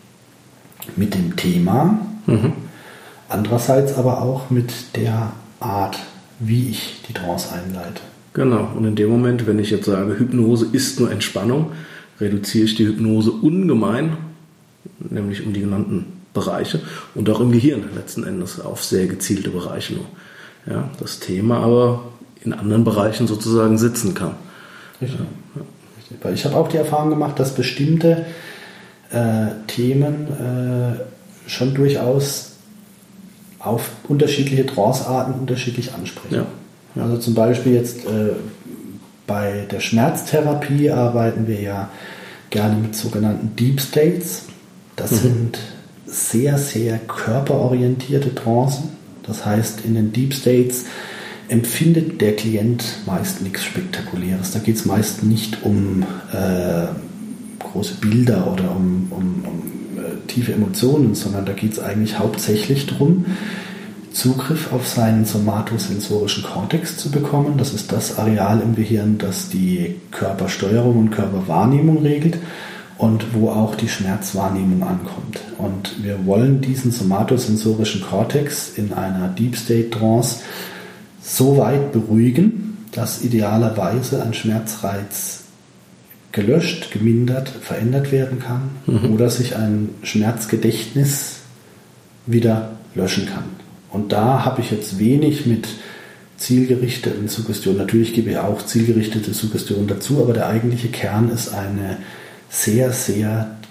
mit dem Thema, mhm. andererseits aber auch mit der Art, wie ich die Trance einleite. Genau, und in dem Moment, wenn ich jetzt sage, Hypnose ist nur Entspannung, reduziere ich die Hypnose ungemein, nämlich um die genannten Bereiche und auch im Gehirn letzten Endes auf sehr gezielte Bereiche nur. Ja, das Thema aber in anderen Bereichen sozusagen sitzen kann. Richtig. Ja. Weil ich habe auch die Erfahrung gemacht, dass bestimmte äh, Themen äh, schon durchaus auf unterschiedliche Trancearten unterschiedlich ansprechen. Ja. Ja. Also zum Beispiel jetzt äh, bei der Schmerztherapie arbeiten wir ja gerne mit sogenannten Deep States. Das mhm. sind sehr, sehr körperorientierte Trancen. Das heißt, in den Deep States empfindet der Klient meist nichts Spektakuläres. Da geht es meist nicht um äh, große Bilder oder um, um, um äh, tiefe Emotionen, sondern da geht es eigentlich hauptsächlich darum, Zugriff auf seinen somatosensorischen Kortex zu bekommen. Das ist das Areal im Gehirn, das die Körpersteuerung und Körperwahrnehmung regelt und wo auch die Schmerzwahrnehmung ankommt. Und wir wollen diesen somatosensorischen Kortex in einer Deep State Trance so weit beruhigen, dass idealerweise ein Schmerzreiz gelöscht, gemindert, verändert werden kann mhm. oder sich ein Schmerzgedächtnis wieder löschen kann. Und da habe ich jetzt wenig mit zielgerichteten Suggestionen. Natürlich gebe ich auch zielgerichtete Suggestionen dazu, aber der eigentliche Kern ist eine sehr, sehr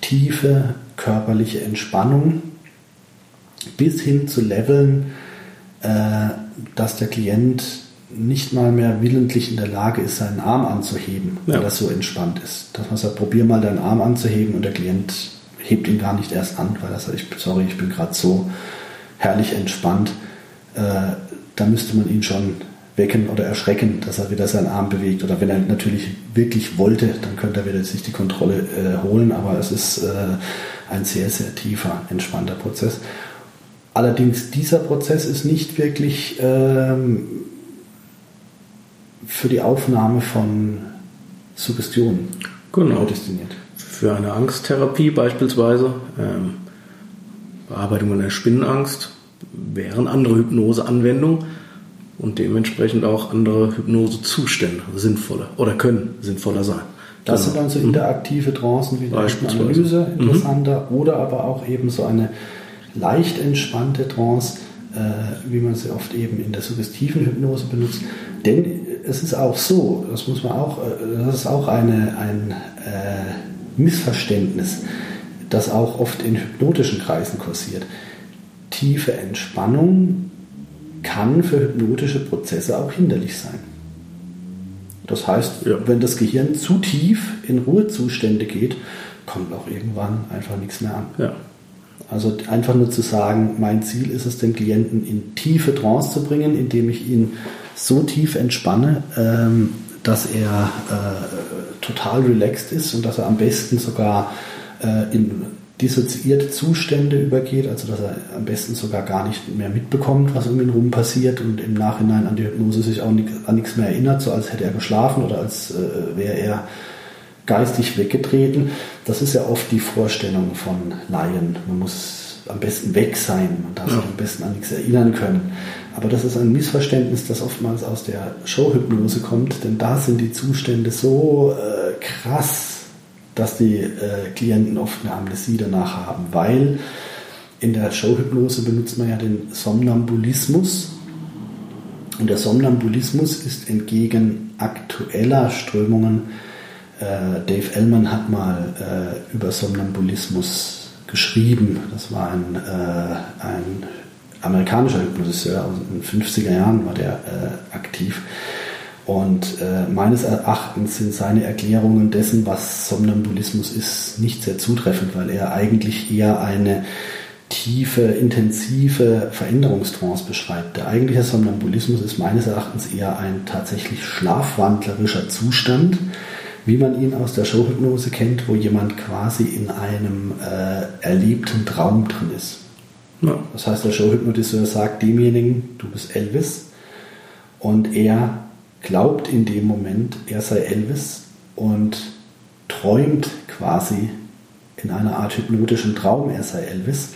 tiefe körperliche Entspannung bis hin zu Leveln, äh, dass der Klient nicht mal mehr willentlich in der Lage ist, seinen Arm anzuheben, ja. weil das so entspannt ist. Dass man sagt, probier mal deinen Arm anzuheben und der Klient hebt ihn gar nicht erst an, weil er sagt, ich, sorry, ich bin gerade so herrlich entspannt. Äh, da müsste man ihn schon wecken oder erschrecken, dass er wieder seinen Arm bewegt. Oder wenn er natürlich wirklich wollte, dann könnte er wieder sich die Kontrolle äh, holen. Aber es ist äh, ein sehr, sehr tiefer, entspannter Prozess. Allerdings, dieser Prozess ist nicht wirklich ähm, für die Aufnahme von Suggestionen genau. destiniert. Für eine Angsttherapie beispielsweise, ähm, Bearbeitung der Spinnenangst, wären andere Hypnoseanwendungen und dementsprechend auch andere Hypnosezustände sinnvoller oder können sinnvoller sein. Das genau. sind dann so interaktive Trancen wie die Analyse interessanter mhm. oder aber auch eben so eine leicht entspannte Trance, äh, wie man sie oft eben in der suggestiven Hypnose benutzt. Denn es ist auch so, das muss man auch, das ist auch eine, ein äh, Missverständnis, das auch oft in hypnotischen Kreisen kursiert. Tiefe Entspannung kann für hypnotische Prozesse auch hinderlich sein. Das heißt, ja. wenn das Gehirn zu tief in Ruhezustände geht, kommt auch irgendwann einfach nichts mehr an. Ja. Also einfach nur zu sagen, mein Ziel ist es, den Klienten in tiefe Trance zu bringen, indem ich ihn so tief entspanne, ähm, dass er äh, total relaxed ist und dass er am besten sogar äh, in dissoziierte Zustände übergeht, also dass er am besten sogar gar nicht mehr mitbekommt, was um ihn rum passiert und im Nachhinein an die Hypnose sich auch nicht, an nichts mehr erinnert, so als hätte er geschlafen oder als äh, wäre er geistig weggetreten. Das ist ja oft die Vorstellung von Laien. Man muss am besten weg sein, man darf sich ja. am besten an nichts erinnern können. Aber das ist ein Missverständnis, das oftmals aus der Showhypnose kommt, denn da sind die Zustände so äh, krass, dass die äh, Klienten oft eine Amnesie danach haben, weil in der Showhypnose benutzt man ja den Somnambulismus und der Somnambulismus ist entgegen aktueller Strömungen, äh, Dave Ellman hat mal äh, über Somnambulismus geschrieben, das war ein, äh, ein amerikanischer Hypnotiseur, also in den fünfziger Jahren war der äh, aktiv. Und äh, meines Erachtens sind seine Erklärungen dessen, was Somnambulismus ist, nicht sehr zutreffend, weil er eigentlich eher eine tiefe, intensive Veränderungstrance beschreibt. Der eigentliche Somnambulismus ist meines Erachtens eher ein tatsächlich schlafwandlerischer Zustand, wie man ihn aus der Showhypnose kennt, wo jemand quasi in einem äh, erlebten Traum drin ist. Ja. Das heißt, der Showhypnotiseur sagt demjenigen, du bist Elvis, und er glaubt in dem Moment, er sei Elvis und träumt quasi in einer Art hypnotischen Traum, er sei Elvis.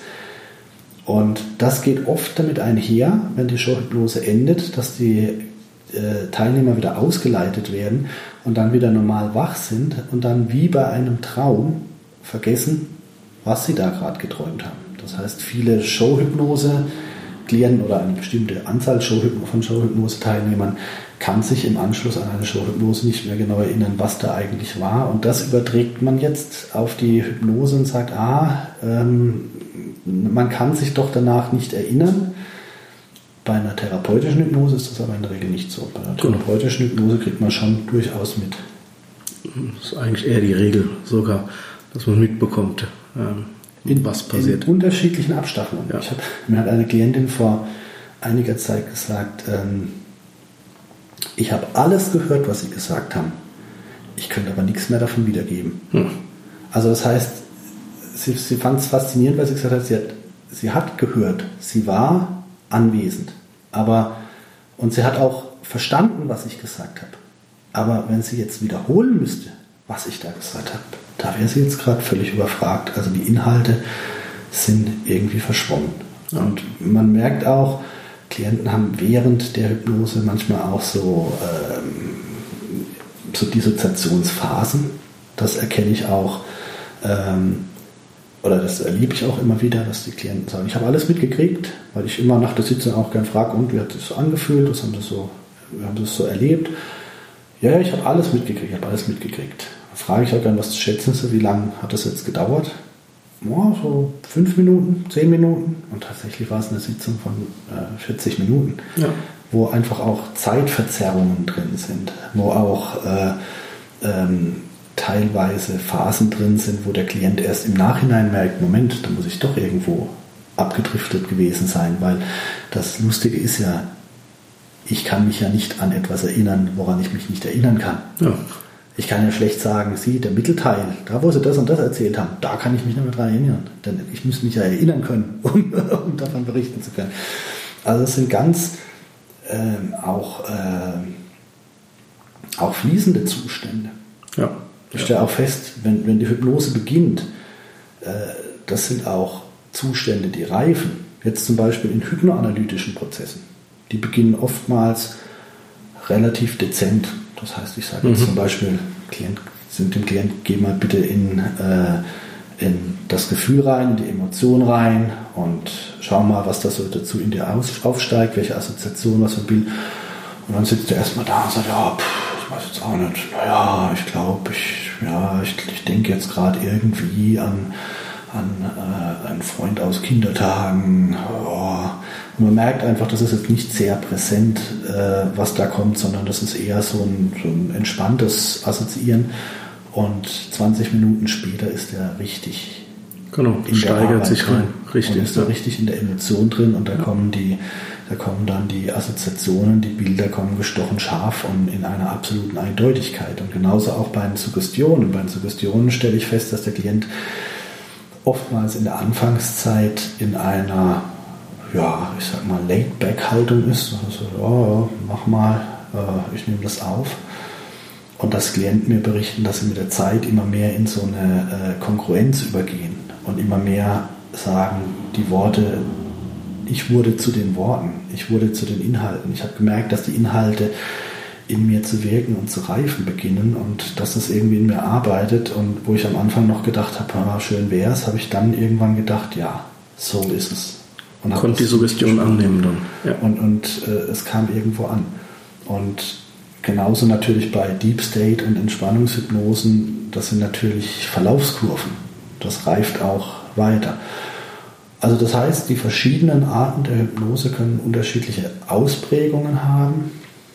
Und das geht oft damit einher, wenn die Showhypnose endet, dass die äh, Teilnehmer wieder ausgeleitet werden und dann wieder normal wach sind und dann wie bei einem Traum vergessen, was sie da gerade geträumt haben. Das heißt, viele Showhypnose-Klienten oder eine bestimmte Anzahl von Showhypnose-Teilnehmern kann sich im Anschluss an eine Showhypnose nicht mehr genau erinnern, was da eigentlich war. Und das überträgt man jetzt auf die Hypnose und sagt, ah, ähm, man kann sich doch danach nicht erinnern. Bei einer therapeutischen Hypnose ist das aber in der Regel nicht so. Bei einer therapeutischen Hypnose kriegt man schon durchaus mit. Das ist eigentlich eher die Regel sogar, dass man mitbekommt, ähm, in, was passiert. In unterschiedlichen Abstaffelungen. Ja. Ich hab, mir hat eine Klientin vor einiger Zeit gesagt, ähm, ich habe alles gehört, was Sie gesagt haben. Ich könnte aber nichts mehr davon wiedergeben. Hm. Also das heißt, sie, sie fand es faszinierend, weil sie gesagt hat, sie hat, sie hat gehört, sie war anwesend. Aber, und sie hat auch verstanden, was ich gesagt habe. Aber wenn sie jetzt wiederholen müsste, was ich da gesagt habe, da wäre sie jetzt gerade völlig überfragt. Also die Inhalte sind irgendwie verschwommen. Ja. Und man merkt auch, Klienten haben während der Hypnose manchmal auch so, ähm, so Dissoziationsphasen. Das erkenne ich auch, ähm, oder das erlebe ich auch immer wieder, dass die Klienten sagen, ich habe alles mitgekriegt, weil ich immer nach der Sitzung auch gern frage, und wie hat sich so angefühlt, was haben das so, wir haben das so erlebt. Ja, ich habe alles mitgekriegt, ich habe alles mitgekriegt. Da frage ich auch gerne, was schätzen Sie, wie lange hat das jetzt gedauert? Ja, so fünf Minuten, zehn Minuten. Und tatsächlich war es eine Sitzung von äh, vierzig Minuten, ja. Wo einfach auch Zeitverzerrungen drin sind, wo auch äh, ähm, teilweise Phasen drin sind, wo der Klient erst im Nachhinein merkt, Moment, da muss ich doch irgendwo abgedriftet gewesen sein, weil das Lustige ist ja, ich kann mich ja nicht an etwas erinnern, woran ich mich nicht erinnern kann. Ja. Ich kann ja schlecht sagen, Sie, der Mittelteil, da wo Sie das und das erzählt haben, da kann ich mich nicht mehr dran erinnern. Denn ich muss mich ja erinnern können, um, um davon berichten zu können. Also es sind ganz ähm, auch, äh, auch fließende Zustände. Ja. Ich stelle auch fest, wenn, wenn die Hypnose beginnt, äh, das sind auch Zustände, die reifen. Jetzt zum Beispiel in hypnoanalytischen Prozessen. Die beginnen oftmals relativ dezent. Das heißt, ich sage jetzt mhm. zum Beispiel, Klient, sind dem Klient, geh mal bitte in, äh, in das Gefühl rein, in die Emotion rein und schau mal, was das so dazu in dir aus, aufsteigt, welche Assoziation, was für ein Bild. Und dann sitzt er erstmal da und sagt, ja, pff, ich weiß jetzt auch nicht, naja, ich glaube, ich, ja, ich, ich denke jetzt gerade irgendwie an, an äh, einen Freund aus Kindertagen. Oh. Und man merkt einfach, das ist jetzt nicht sehr präsent, äh, was da kommt, sondern das ist eher so ein, so ein entspanntes Assoziieren. Und zwanzig Minuten später ist er richtig. Genau, steigert sich rein. Richtig. Und ist da richtig in der Emotion drin und da ja. kommen die, da kommen dann die Assoziationen, die Bilder kommen gestochen scharf und in einer absoluten Eindeutigkeit. Und genauso auch bei den Suggestionen. Bei den Suggestionen stelle ich fest, dass der Klient oftmals in der Anfangszeit in einer, ja, ich sag mal, Laid-Back-Haltung ist. Also, ja, ja, mach mal, äh, ich nehme das auf. Und dass Klienten mir berichten, dass sie mit der Zeit immer mehr in so eine äh, Kongruenz übergehen und immer mehr sagen, die Worte, ich wurde zu den Worten, ich wurde zu den Inhalten. Ich habe gemerkt, dass die Inhalte in mir zu wirken und zu reifen beginnen und dass das irgendwie in mir arbeitet. Und wo ich am Anfang noch gedacht habe, ah, schön wäre es, habe ich dann irgendwann gedacht, ja, so ist es. Und konnte die Suggestion annehmen dann. Ja. Und, und äh, es kam irgendwo an. Und genauso natürlich bei Deep State und Entspannungshypnosen, das sind natürlich Verlaufskurven. Das reift auch weiter. Also das heißt, die verschiedenen Arten der Hypnose können unterschiedliche Ausprägungen haben,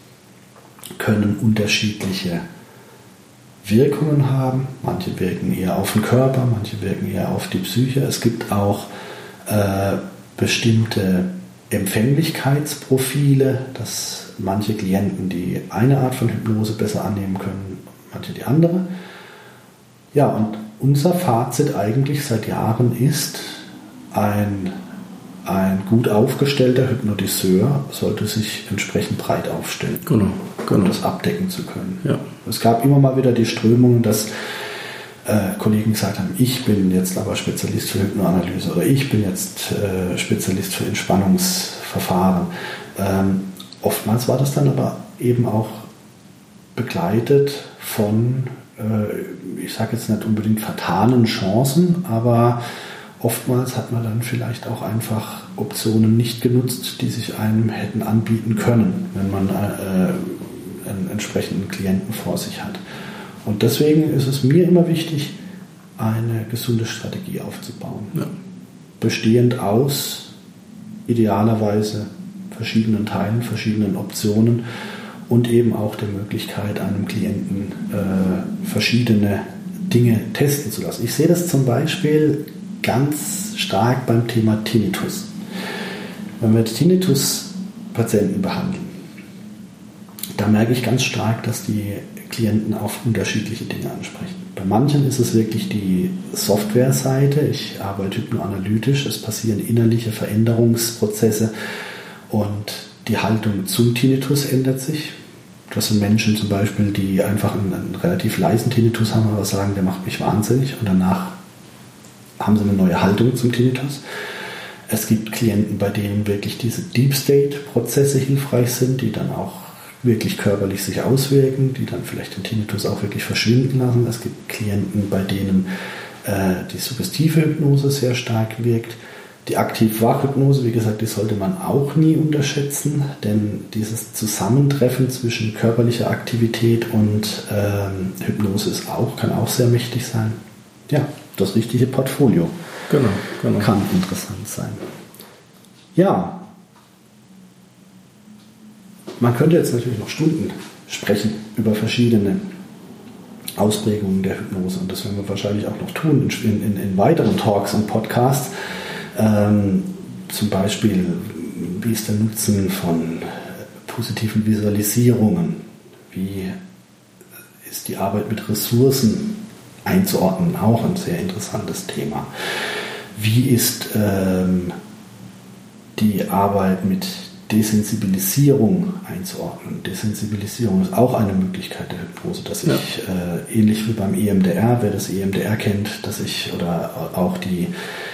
können unterschiedliche Wirkungen haben. Manche wirken eher auf den Körper, manche wirken eher auf die Psyche. Es gibt auch äh, bestimmte Empfänglichkeitsprofile, dass manche Klienten die eine Art von Hypnose besser annehmen können, manche die andere. Ja, und unser Fazit eigentlich seit Jahren ist, ein, ein gut aufgestellter Hypnotiseur sollte sich entsprechend breit aufstellen, genau, genau. um das abdecken zu können. Ja. Es gab immer mal wieder die Strömungen, dass äh, Kollegen gesagt haben, ich bin jetzt aber Spezialist für Hypnoanalyse oder ich bin jetzt äh, Spezialist für Entspannungsverfahren. Ähm, oftmals war das dann aber eben auch begleitet von, äh, ich sage jetzt nicht unbedingt vertanen Chancen, aber oftmals hat man dann vielleicht auch einfach Optionen nicht genutzt, die sich einem hätten anbieten können, wenn man äh, einen entsprechenden Klienten vor sich hat. Und deswegen ist es mir immer wichtig, eine gesunde Strategie aufzubauen. Ja. Bestehend aus idealerweise verschiedenen Teilen, verschiedenen Optionen und eben auch der Möglichkeit, einem Klienten äh, verschiedene Dinge testen zu lassen. Ich sehe das zum Beispiel ganz stark beim Thema Tinnitus. Wenn wir Tinnitus-Patienten behandeln, da merke ich ganz stark, dass die Klienten auf unterschiedliche Dinge ansprechen. Bei manchen ist es wirklich die Software-Seite. Ich arbeite hypnoanalytisch, es passieren innerliche Veränderungsprozesse und die Haltung zum Tinnitus ändert sich. Das sind Menschen zum Beispiel, die einfach einen, einen relativ leisen Tinnitus haben, aber sagen, der macht mich wahnsinnig und danach haben sie eine neue Haltung zum Tinnitus. Es gibt Klienten, bei denen wirklich diese Deep State-Prozesse hilfreich sind, die dann auch wirklich körperlich sich auswirken, die dann vielleicht den Tinnitus auch wirklich verschwinden lassen. Es gibt Klienten, bei denen äh, die suggestive Hypnose sehr stark wirkt. Die Aktiv-Wach-Hypnose, wie gesagt, die sollte man auch nie unterschätzen, denn dieses Zusammentreffen zwischen körperlicher Aktivität und ähm, Hypnose ist auch, kann auch sehr mächtig sein. Ja, das richtige Portfolio Genau, genau. kann interessant sein. Ja, man könnte jetzt natürlich noch Stunden sprechen über verschiedene Ausprägungen der Hypnose und das werden wir wahrscheinlich auch noch tun in, in, in weiteren Talks und Podcasts. Ähm, zum Beispiel, wie ist der Nutzen von positiven Visualisierungen? Wie ist die Arbeit mit Ressourcen einzuordnen? Auch ein sehr interessantes Thema. Wie ist ähm, die Arbeit mit Desensibilisierung einzuordnen? Desensibilisierung ist auch eine Möglichkeit der Hypnose, dass ich, ja. äh, ähnlich wie beim E M D R, wer das E M D R kennt, dass ich, oder auch die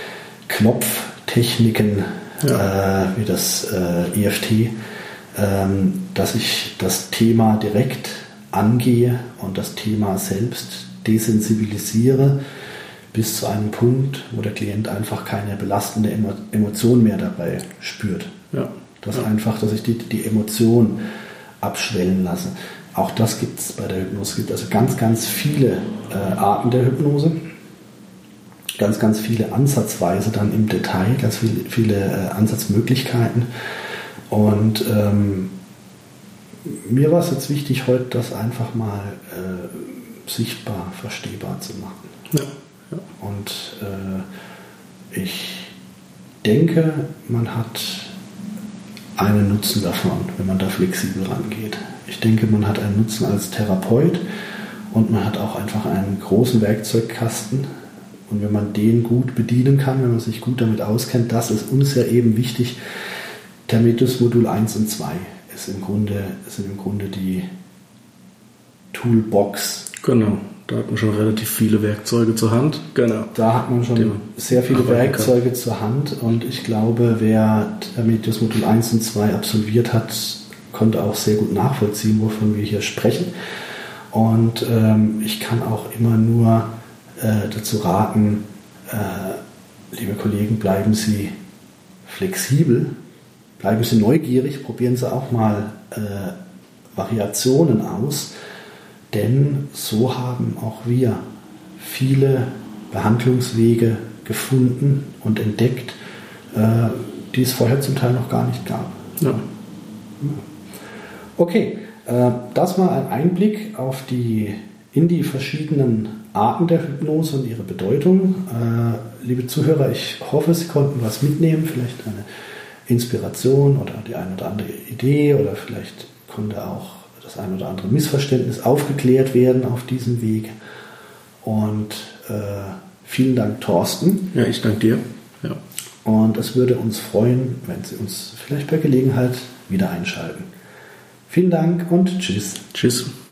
Knopftechniken, ja. äh, wie das äh, E F T, ähm, dass ich das Thema direkt angehe und das Thema selbst desensibilisiere bis zu einem Punkt, wo der Klient einfach keine belastende Emo- Emotion mehr dabei spürt. Ja. Das ja. einfach, dass ich die, die Emotion abschwellen lasse. Auch das gibt es bei der Hypnose. Es gibt also ganz, ganz viele äh, Arten der Hypnose. Ganz, ganz viele Ansatzweise dann im Detail, ganz viele, viele äh, Ansatzmöglichkeiten. Und ähm, mir war es jetzt wichtig, heute das einfach mal äh, sichtbar, verstehbar zu machen. Ja, ja. Und äh, ich denke, man hat einen Nutzen davon, wenn man da flexibel rangeht. Ich denke, man hat einen Nutzen als Therapeut und man hat auch einfach einen großen Werkzeugkasten. Und wenn man den gut bedienen kann, wenn man sich gut damit auskennt, das ist uns ja eben wichtig. Termetus Modul eins und zwei ist im Grunde, sind im Grunde die Toolbox. Genau, da hat man schon relativ viele Werkzeuge zur Hand. Genau. Da hat man schon Dem sehr viele Werkzeuge kann. zur Hand und ich glaube, wer Termetus Modul eins und zwei absolviert hat, konnte auch sehr gut nachvollziehen, wovon wir hier sprechen. Und ähm, ich kann auch immer nur äh, dazu raten, äh, liebe Kollegen, bleiben Sie flexibel, bleiben Sie neugierig, probieren Sie auch mal äh, Variationen aus, denn so haben auch wir viele Behandlungswege gefunden und entdeckt, äh, die es vorher zum Teil noch gar nicht gab. Ja. Okay, äh, das war ein Einblick auf die, in die verschiedenen Arten der Hypnose und ihre Bedeutung. Äh, liebe Zuhörer, ich hoffe, Sie konnten was mitnehmen, vielleicht eine Inspiration oder die eine oder andere Idee oder vielleicht konnte auch das ein oder andere Missverständnis aufgeklärt werden auf diesem Weg. Und äh, vielen Dank, Thorsten. Ja, ich danke dir. Ja. Und es würde uns freuen, wenn Sie uns vielleicht bei Gelegenheit wieder einschalten. Vielen Dank und tschüss. Tschüss.